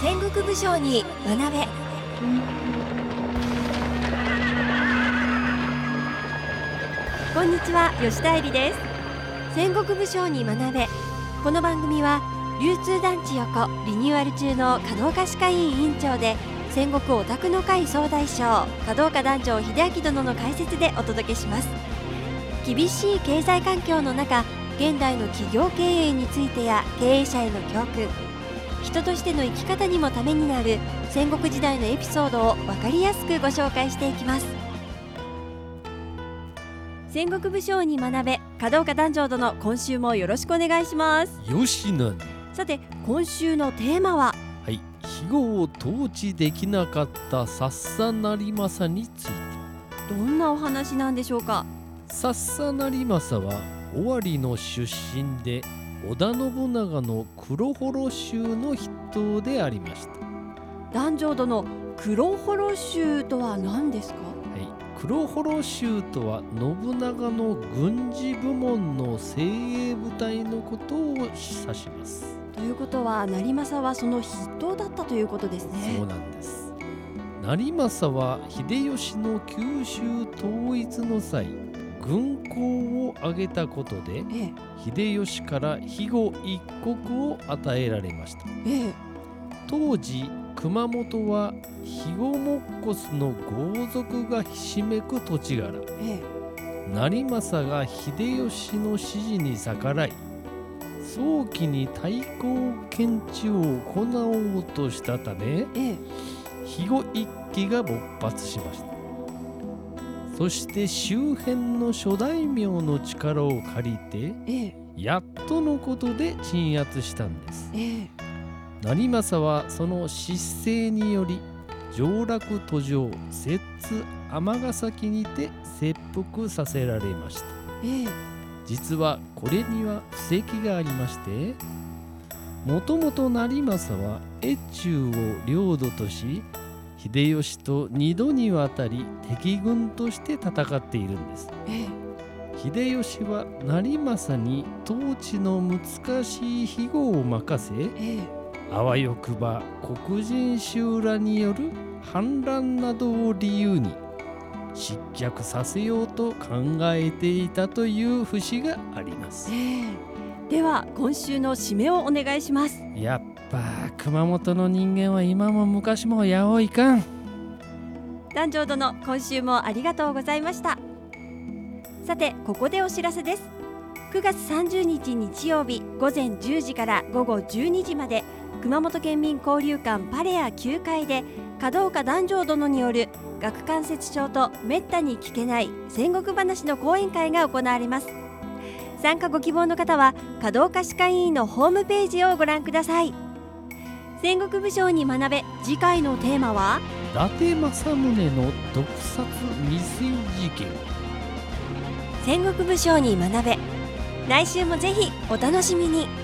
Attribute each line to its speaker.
Speaker 1: 戦国武将に学べ。こんにちは、吉田絵里です。戦国武将に学べ。この番組は流通団地横リニューアル中の華道家歯科医院院長で戦国オタクの会総大将華道家団長秀明殿の解説でお届けします。厳しい経済環境の中、現代の企業経営についてや経営者への教訓、人としての生き方にもためになる戦国時代のエピソードを分かりやすくご紹介していきます。戦国武将に学べ、華道家団長殿、今週もよろしくお願いします。
Speaker 2: よしなに。
Speaker 1: さて、今週のテーマは、
Speaker 2: はい、肥後を統治できなかったさっさ成政について。
Speaker 1: どんなお話なんでしょうか。
Speaker 2: さっさ成政は尾張の出身で織田信長の黒幌衆の筆頭でありました。
Speaker 1: 団長殿、黒幌衆とは何ですか。
Speaker 2: はい、黒幌衆とは信長の軍事部門の精鋭部隊のことを指します。
Speaker 1: ということは成政はその筆頭だったということですね。
Speaker 2: そうなんです。成政は秀吉の九州統一の際、軍功を挙げたことで、秀吉から肥後一国を与えられました。当時熊本は肥後もっこすの豪族がひしめく土地柄、成政が秀吉の指示に逆らい、早期に対抗検地を行おうとしたため、肥後一揆が勃発しました。そして周辺の諸大名の力を借りて、やっとのことで鎮圧したんです。成政はその失勢により上洛途上摂津尼崎にて切腹させられました。実はこれには布石がありまして、もともと成政は越中を領土とし、秀吉と2度にわたり敵軍として戦っているんです。秀吉は成政に統治の難しい肥後を任せ、あわよくば黒人衆らによる反乱などを理由に失脚させようと考えていたという節があります。
Speaker 1: では今週の締めをお願いします。
Speaker 2: やっぱ熊本の人間は今も昔もやおいかん。
Speaker 1: 団長殿、今週もありがとうございました。さて、ここでお知らせです。9月30日日曜日午前10時から午後12時まで、熊本県民交流館パレア9階で華道家団長殿による顎関節症とめったに聞けない戦国話の講演会が行われます。参加ご希望の方は華道家歯科医院のホームページをご覧ください。戦国武将に学べ、次回のテーマは
Speaker 2: 伊達政宗の毒殺未遂事件。
Speaker 1: 戦国武将に学べ、来週もぜひお楽しみに。